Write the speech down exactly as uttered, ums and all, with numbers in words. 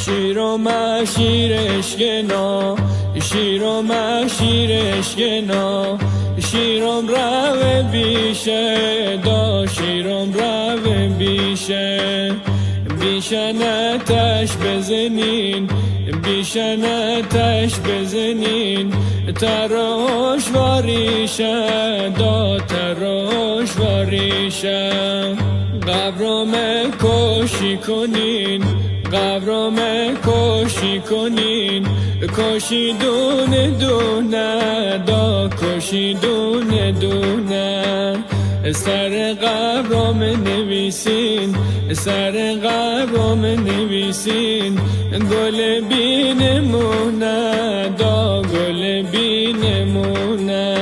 شیر و مشیر اشکنا شیر و مشیر اشکنا شیرم رو بیشه دا شیرم رو بیشه بیشن اتش بزنین بیشن اتش بزنین تراش واریشه دا تراش واریشه قبرم کشی کنین قبرم کشی کنین کشی دونه دونه دا کشی دونه دونه سر قبرم نویسین سر قبرم نویسین گل بی نمونه دا گل بی نمونه